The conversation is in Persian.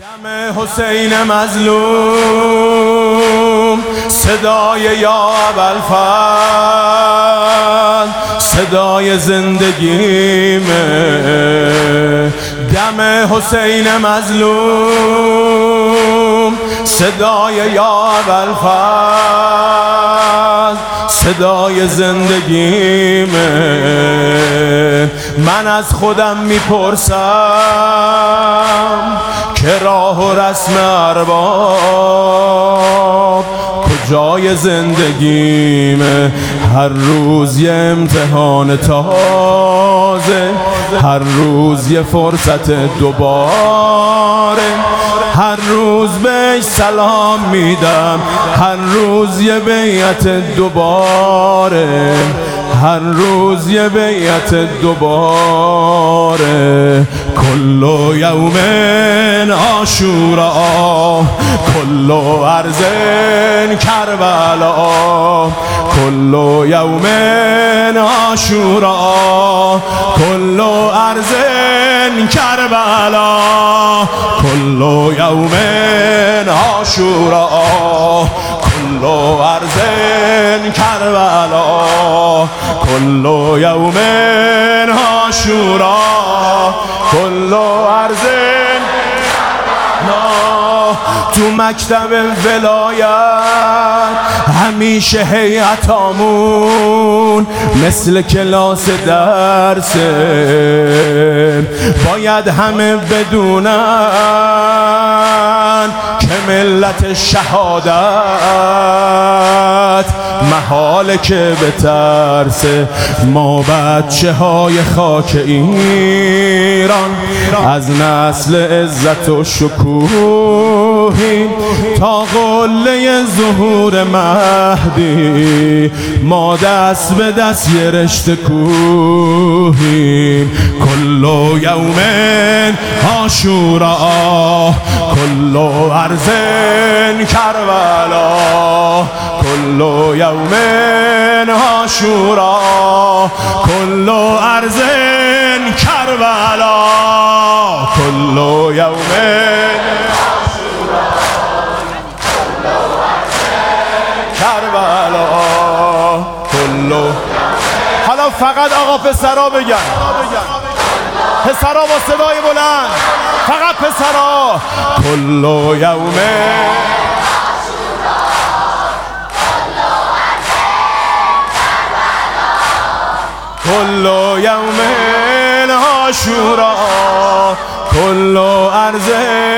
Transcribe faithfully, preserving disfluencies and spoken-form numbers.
دم حسین مظلوم، صدای یا ابوالفضل، صدای زندگیمه. دم حسین مظلوم، صدای یا ابوالفضل، صدای زندگیمه. من از خودم میپرسم که راه و رسم ارباب کجای زندگیمه. هر روز یه امتحان تازه، هر روز یه فرصت دوباره، هر روز بهش سلام میدم، هر روز یه بیعت دوباره، هر روز یه بیعت دوباره. کل یوم عاشورا، کل ارض کربلا، کل یوم عاشورا، کل ارض کربلا، کل یوم عاشورا، کل ارض کربلا، کل یوم عاشورا، کل ارض. تو مکتب ولایت همیشه هیئتامون مثل کلاس درسه. باید همه بدونن که ملت شهادت محاله که بترسه. ما بچه های خاک ایران از نسل عزت و شکوهیم تا قله ظهور مهدی. ما دست به دست یه رشته کوهیم. کل یوم عاشورا، کل ارض کربلا، کل یوم عاشورا، کل ارض کربلا، کل یوم کربلا، کل. حالا فقط آقا پسرا بگن، پسرا با صدای بلند، فقط پسرا. کل یوم کل یوم عاشورا، کل ارض